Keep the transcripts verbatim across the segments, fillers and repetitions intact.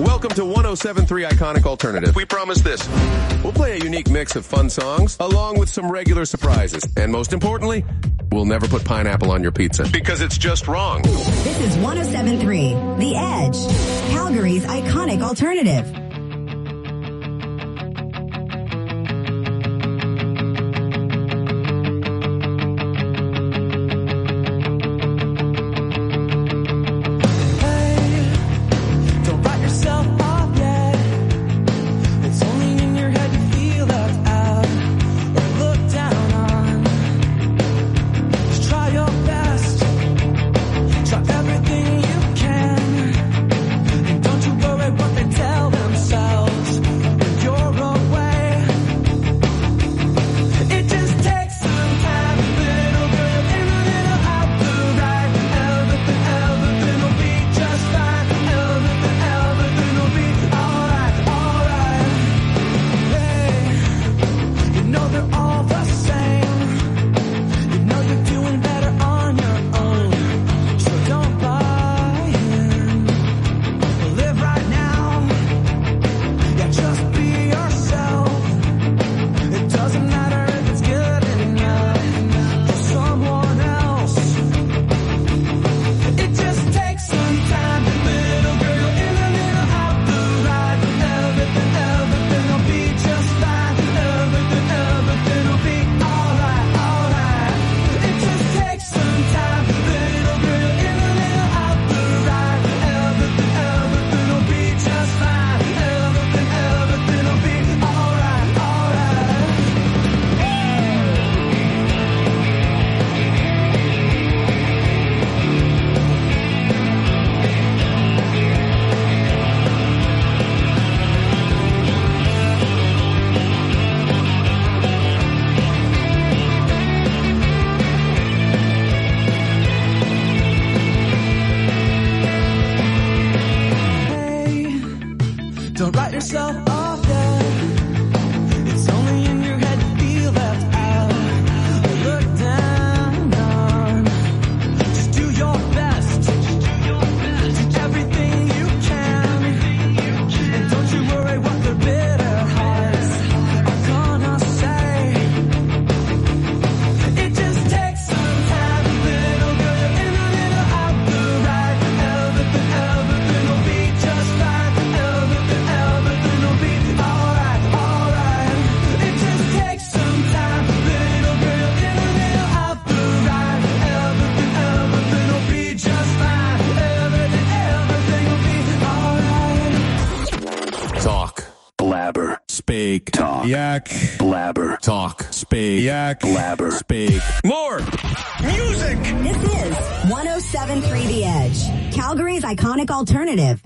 Welcome to one oh seven point three Iconic Alternative. We promise this. We'll play a unique mix of fun songs, along with some regular surprises. And most importantly, we'll never put pineapple on your pizza, because it's just wrong. This is one oh seven point three, The Edge, Calgary's Iconic Alternative. Yak, blabber, talk, speak, yak, blabber, speak. More music! This is one oh seven point three The Edge, Calgary's Iconic Alternative.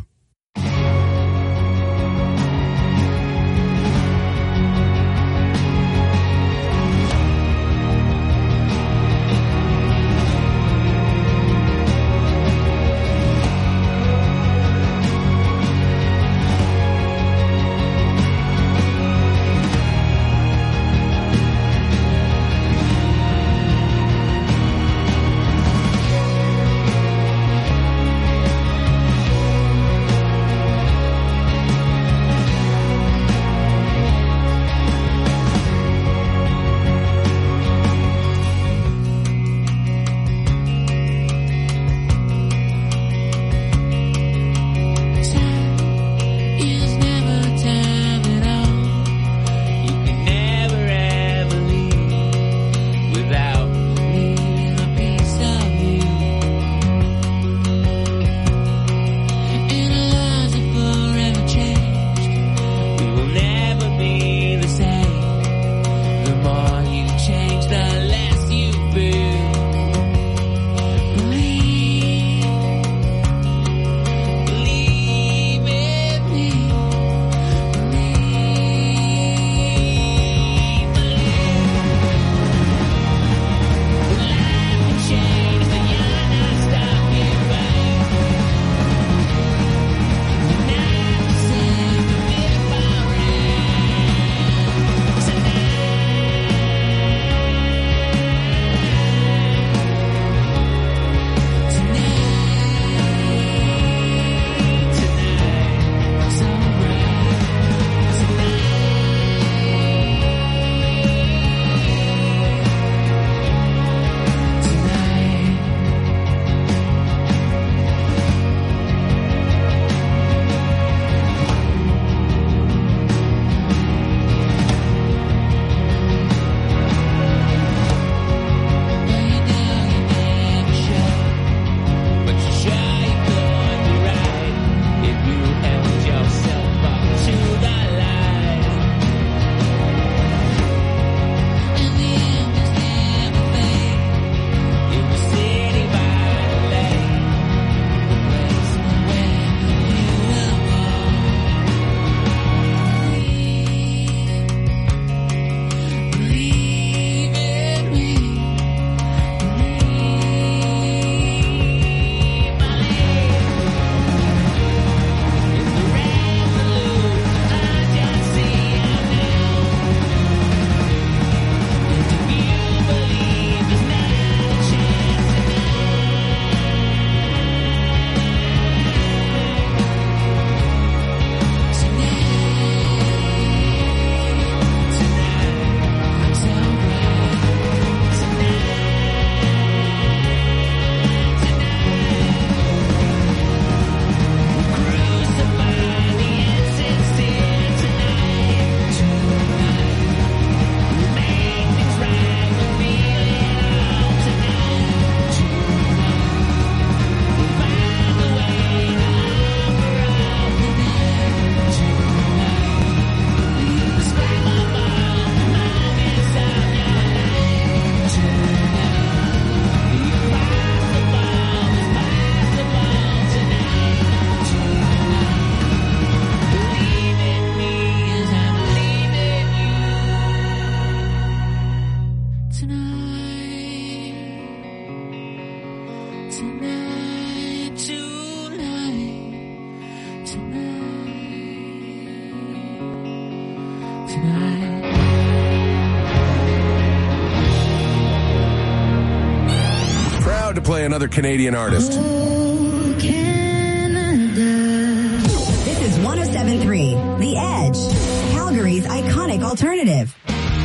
Proud to play another Canadian artist. Oh, Canada. This is one oh seven point three The Edge, Calgary's iconic alternative.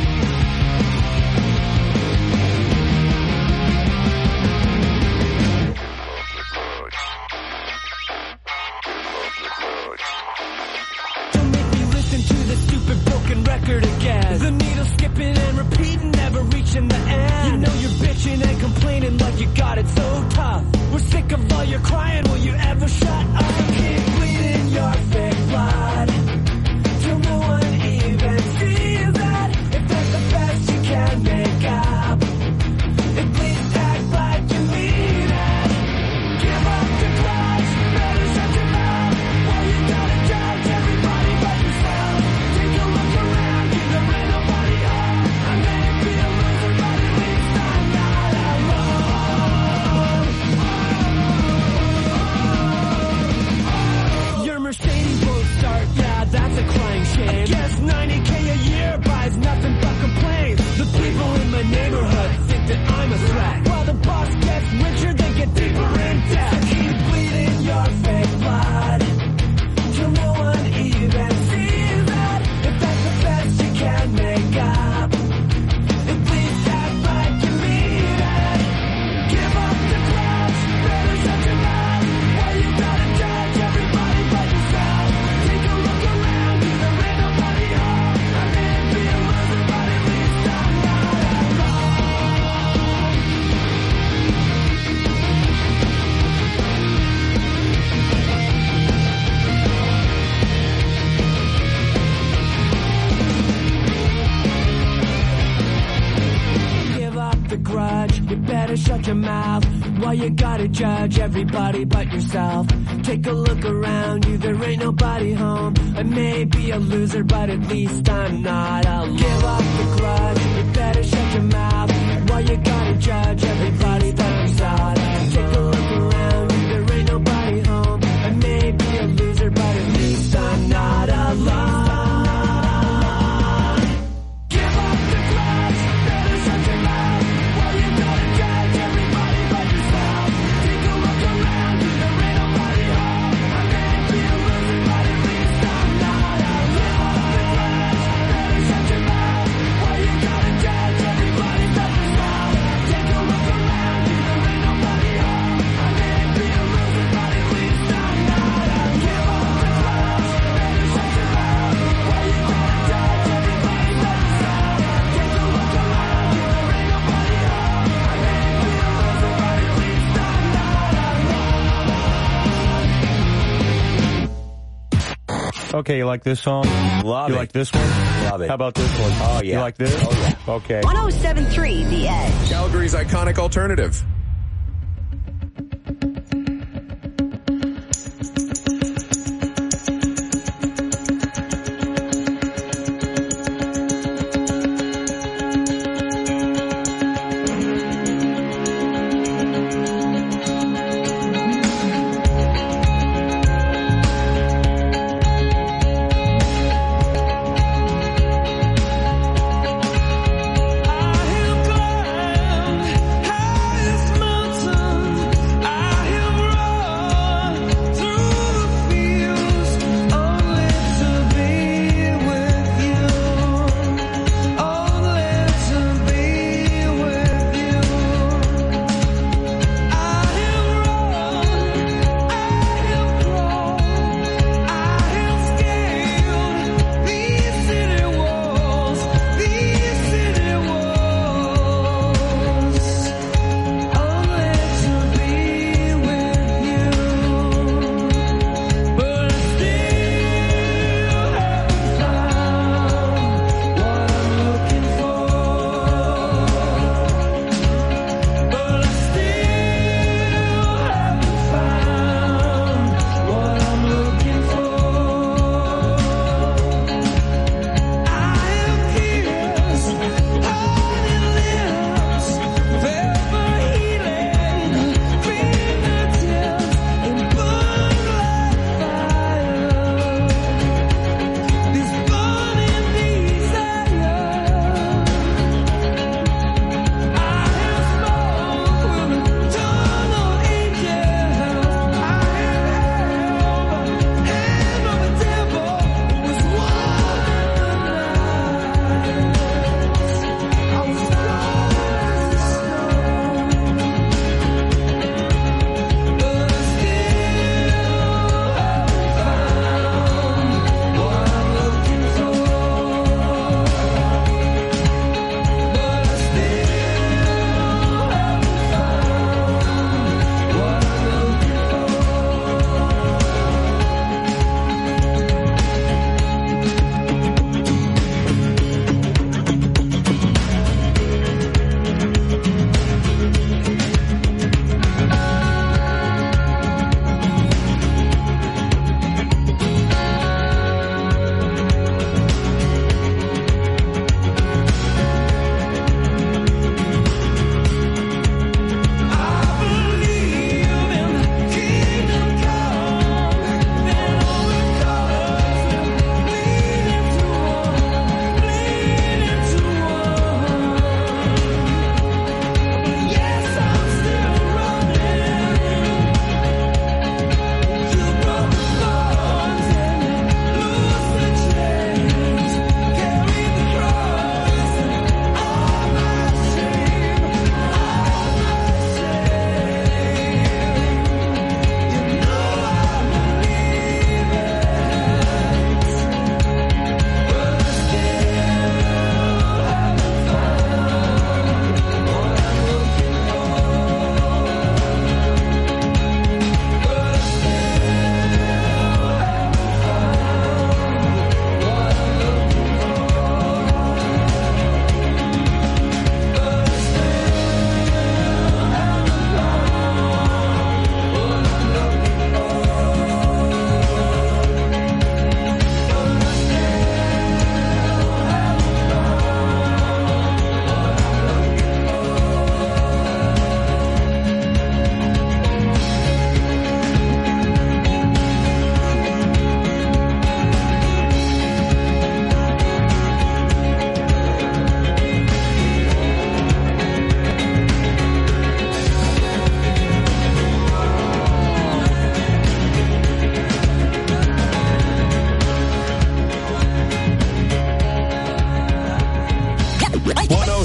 Record again. The needle skipping and repeating, never reaching the end. You know you're bitching and complaining like you got it so tough. We're sick of all your crying, will you ever shut up? Keep bleeding your fake blood till no one even sees that. If that's the best you can make up, at least act like you mean it. Give up the grudge, better shut your mouth. Why you gotta judge everybody but yourself? Take a look around you, there ain't nobody home. I may be a loser, but at least I'm not alone. Your Mercedes won't start, yeah, that's a crying shame. I guess ninety K a year buys nothing but complaints. The people in my neighborhood think that I'm a threat. While the boss gets richer, they get deeper in debt. So keep bleeding your fake blood till no one even sees that. If that's the best you can make up, at least act like you mean it. Give up the grudge, better shut your mouth. Why you gotta judge everybody but yourself? Take a look around you, there ain't nobody home. I may be a loser, but at least I'm not alone. Give up the grudge, you better shut your mouth. Why you gotta judge everybody but yourself? Take a look around you, there ain't nobody home. I may be a loser, but at least I'm not alone. Give up the grudge, you better shut your mouth. Why you gotta judge everybody but yourself? Take a look around you, there ain't nobody home. I may be a loser, but at least I'm not alone. Give up the grudge, better shut your mouth. Why you gotta judge everybody but yourself? Take a look around you, there ain't nobody home. I may be a loser, but at least I'm not alone. Give up the grudge, better shut your mouth. Why you gotta judge everybody but yourself? Take a look around you, there ain't nobody home. I may be a loser, but at least I'm not alone. Give up the grudge, better shut your mouth. Why you gotta judge everybody but yourself? Take a look around you, there ain't nobody home. I may be a loser, but at least I'm not alone. Okay, you like this song? Love you it. like this one? Love it. How about this one? Oh, yeah. You like this? Oh, yeah. Okay. one oh seven point three The Edge. Calgary's iconic alternative. I am glad, I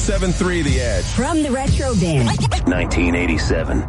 seven three The Edge. From the Retro Bin. nineteen eighty-seven.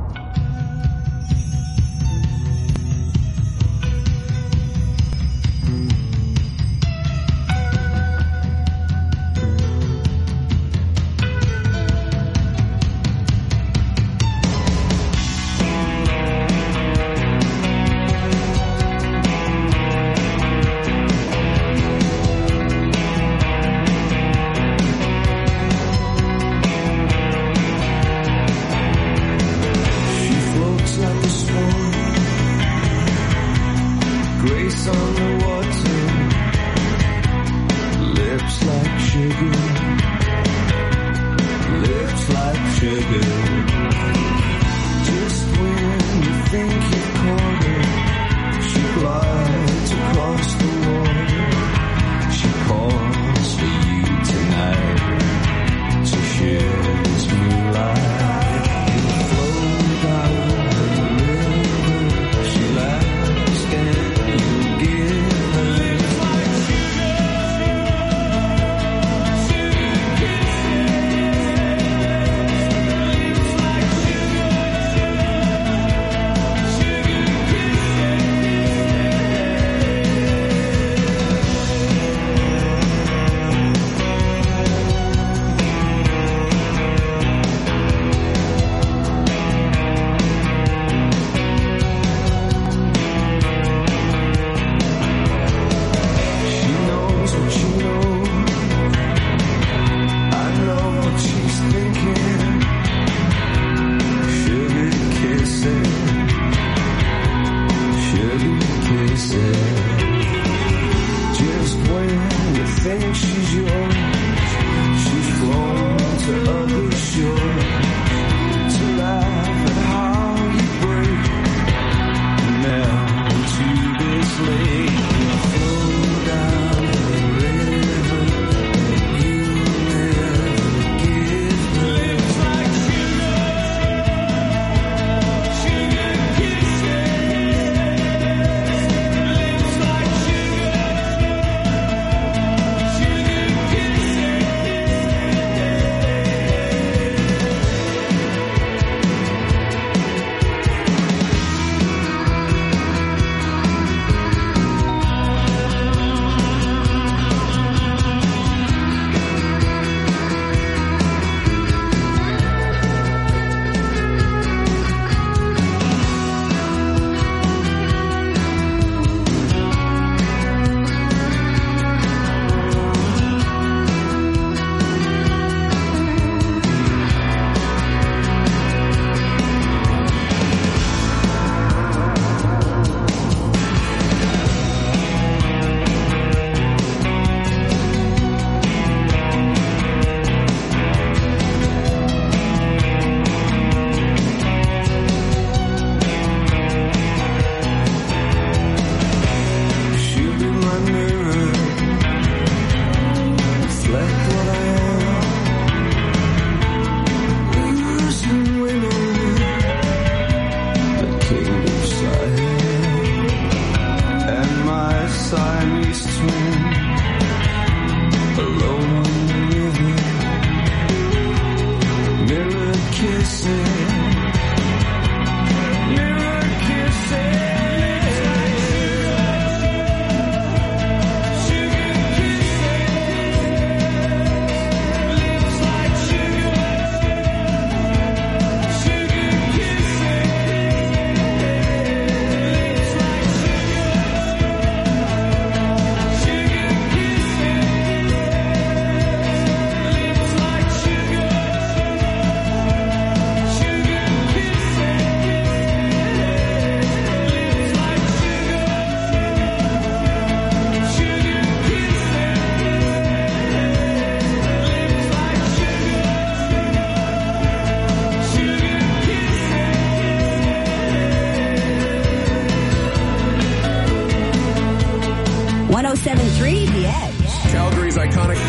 one oh seven point three The Edge. Calgary's iconic.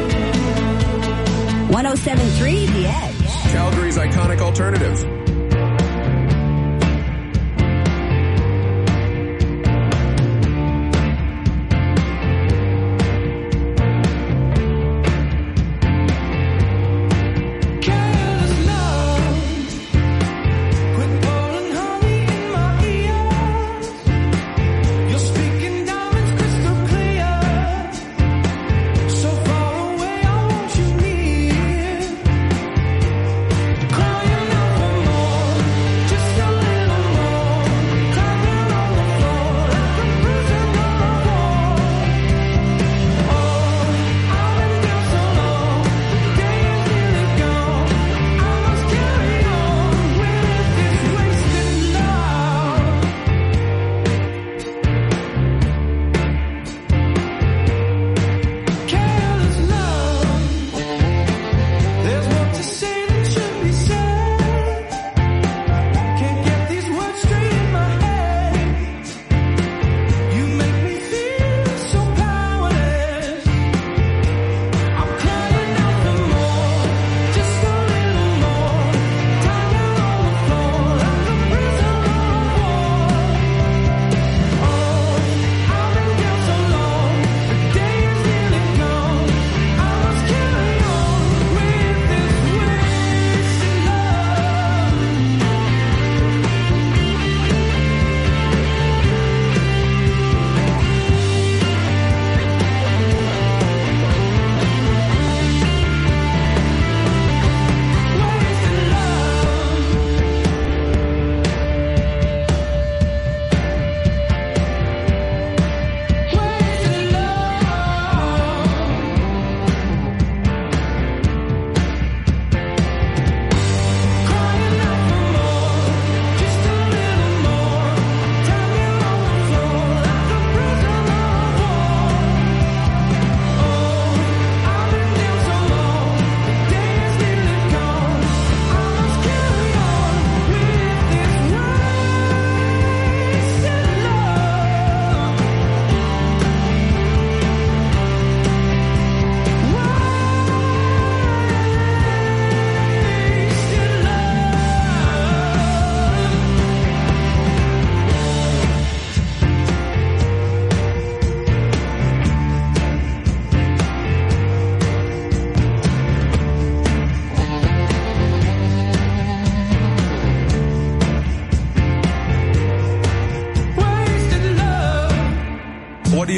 one oh seven point three The Edge. Calgary's iconic alternative.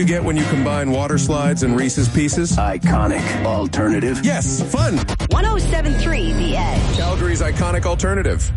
get when you combine water slides and Reese's Pieces? Iconic alternative. Yes, fun. one oh seven point three The Edge. Calgary's iconic alternative.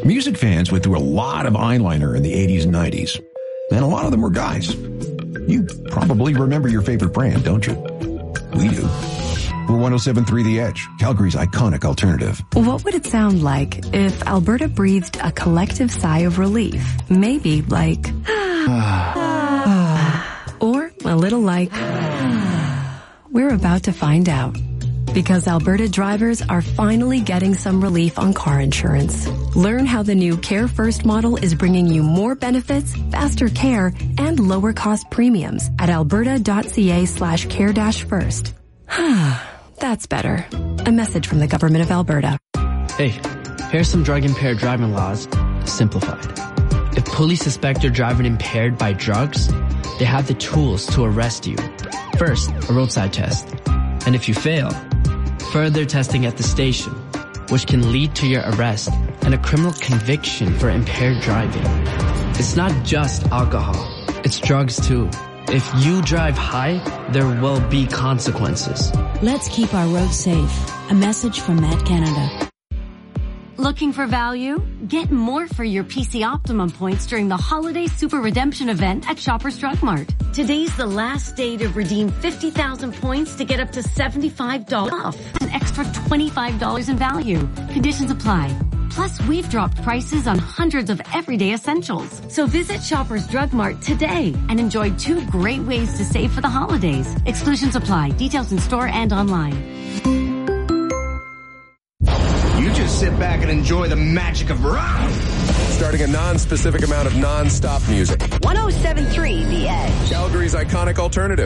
Music fans went through a lot of eyeliner in the eighties and nineties, and a lot of them were guys. You probably remember your favorite brand, don't you? We do. We're one oh seven point three The Edge, Calgary's iconic alternative. What would it sound like if Alberta breathed a collective sigh of relief? Maybe like... or a little like... We're about to find out. Because Alberta drivers are finally getting some relief on car insurance. Learn how the new Care First model is bringing you more benefits, faster care, and lower cost premiums at alberta.ca slash care dash first. That's better. A message from the Government of Alberta. Hey, here's some drug-impaired driving laws, simplified. If police suspect you're driving impaired by drugs, they have the tools to arrest you. First, a roadside test. And if you fail, further testing at the station, which can lead to your arrest and a criminal conviction for impaired driving. It's not just alcohol, it's drugs too. If you drive high, there will be consequences. Let's keep our roads safe. A message from Matt Canada. Looking for value? Get more for your P C Optimum points during the Holiday Super Redemption event at Shoppers Drug Mart. Today's the last day to redeem fifty thousand points to get up to seventy-five dollars off. An extra twenty-five dollars in value. Conditions apply. Plus, we've dropped prices on hundreds of everyday essentials. So visit Shoppers Drug Mart today and enjoy two great ways to save for the holidays. Exclusions apply. Details in store and online. You just sit back and enjoy the magic of rock. Starting a non-specific amount of non-stop music. one oh seven point three The Edge. Calgary's iconic alternative.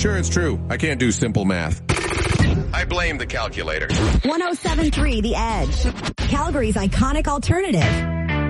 Sure, it's true. I can't do simple math. I blame the calculator. one oh seven point three The Edge. Calgary's iconic alternative.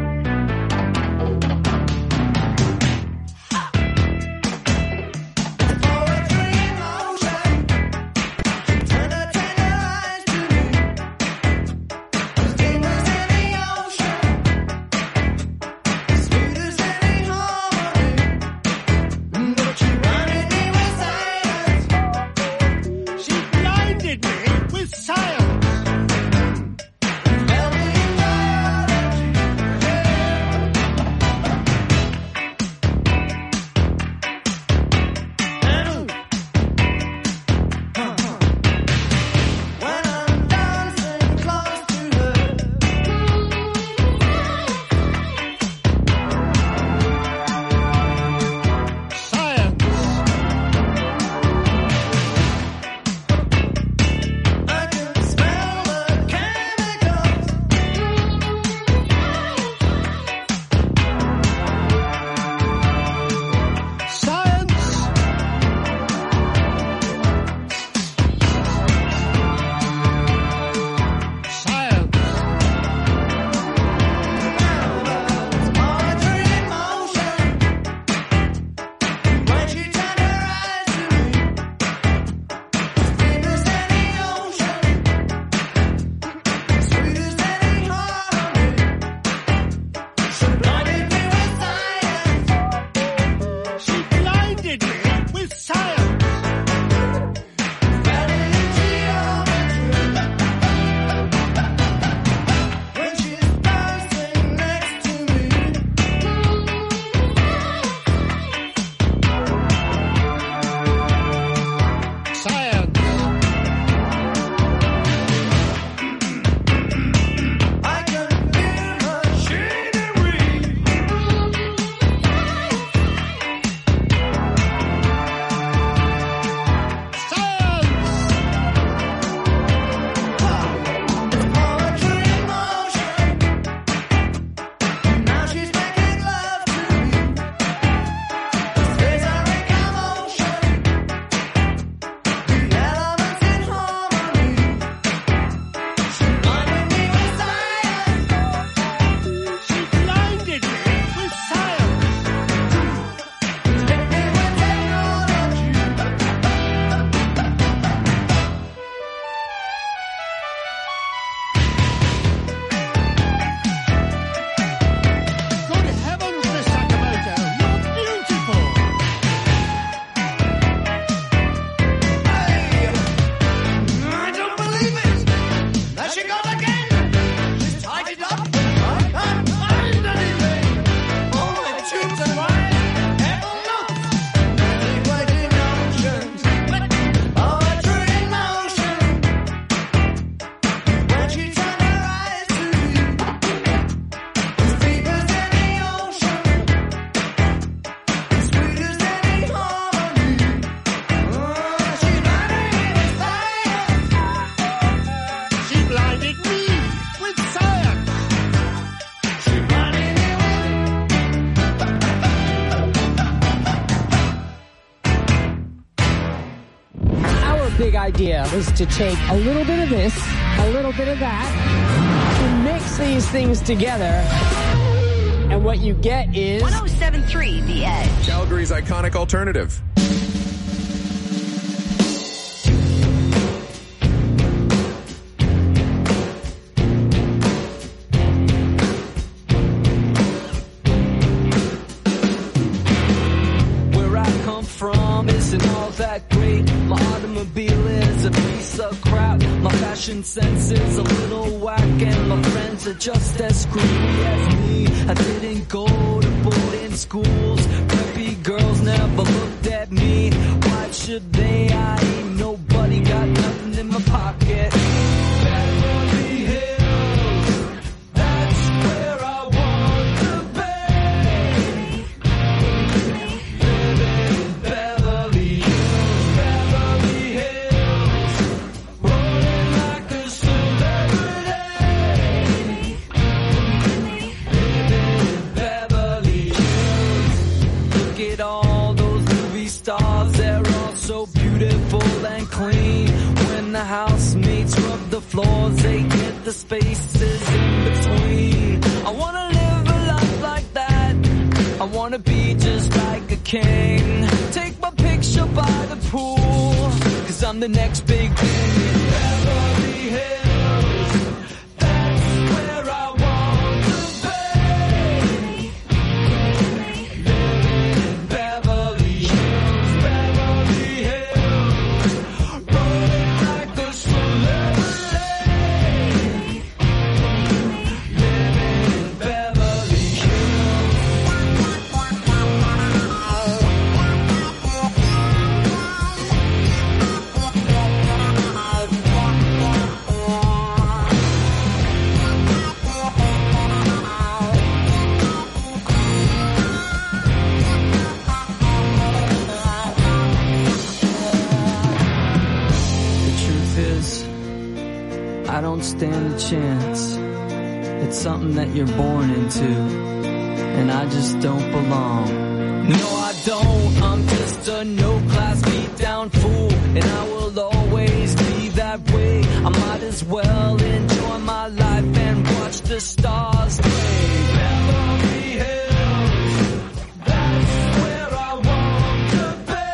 big idea was to take a little bit of this, a little bit of that, to mix these things together. And what you get is one oh seven point three The Edge. Calgary's iconic alternative. Where I come from isn't all that great. My automobile is a piece of crap. My fashion sense is a little whack, and my friends are just as screwy as me. I didn't go to boarding schools. Preppy girls never looked at me. Why should they? I ain't nobody, got nothing in my pocket. Beverly Hills, that's where I want to be. Living in Beverly Hills, Beverly Hills, rolling like a celebrity. Living in Beverly Hills. Look at all those movie stars, they're all so so beautiful and clean. When the housemates rub the floors, they get the spaces in between. I wanna live a life like that. I wanna be just like a king. Take my picture by the pool, cause I'm the next big thing in Beverly Hills. That's where I want to be. Living in Beverly Hills, Beverly Hills. Rolling like a celebrity. Living in Beverly Hills. The truth is, I don't stand a chance. It's something that you're born into, and I just don't belong. No, I don't. I'm just a no-class beat-down fool, and I will always be that way. I might as well enjoy my life and watch the stars play. Beverly Hills, that's where I want to be.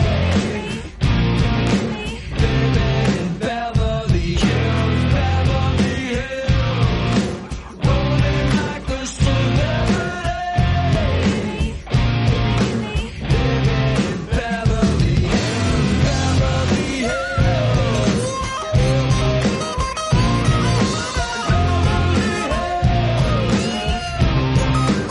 Living in Beverly Hills, Beverly Hills. Rolling like a celebrity. Living in Beverly Hills, Beverly Hills. Beverly Hills.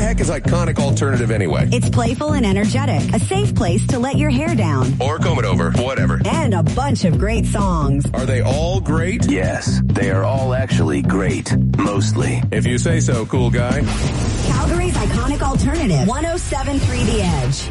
heck is Iconic Alternative anyway? It's playful and energetic. A safe place to let your hair down. Or comb it over. Whatever. And a bunch of great songs. Are they all great? Yes, they are all actually great. Mostly. If you say so, cool guy. Calgary's Iconic Alternative. one oh seven point three The Edge.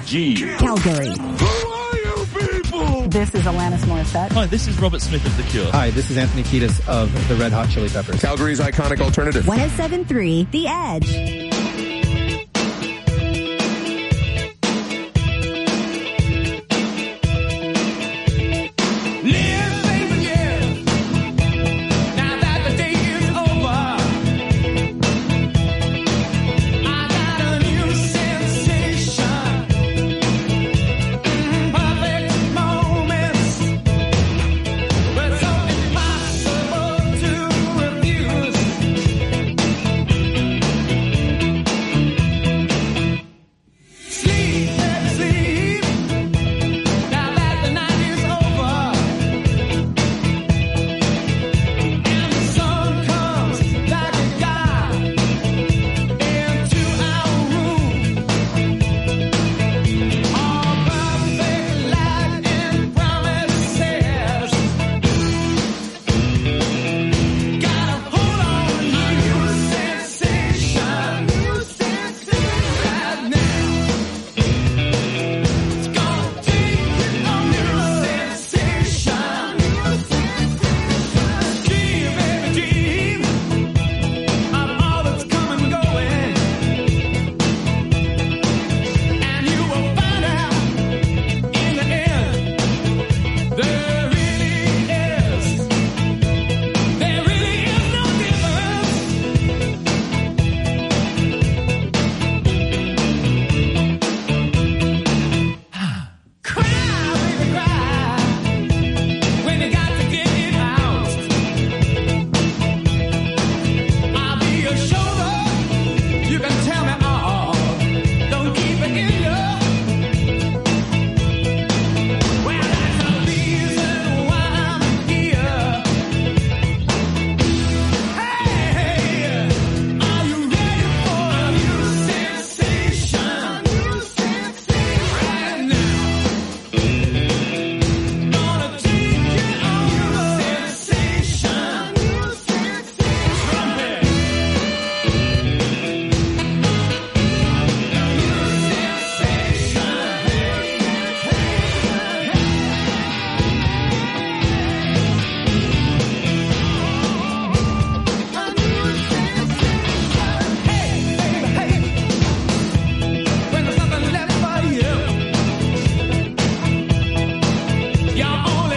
G. Calgary. This is Alanis Morissette. Hi, this is Robert Smith of The Cure. Hi, this is Anthony Kiedis of the Red Hot Chili Peppers. Calgary's iconic alternative. one oh seven point three The Edge.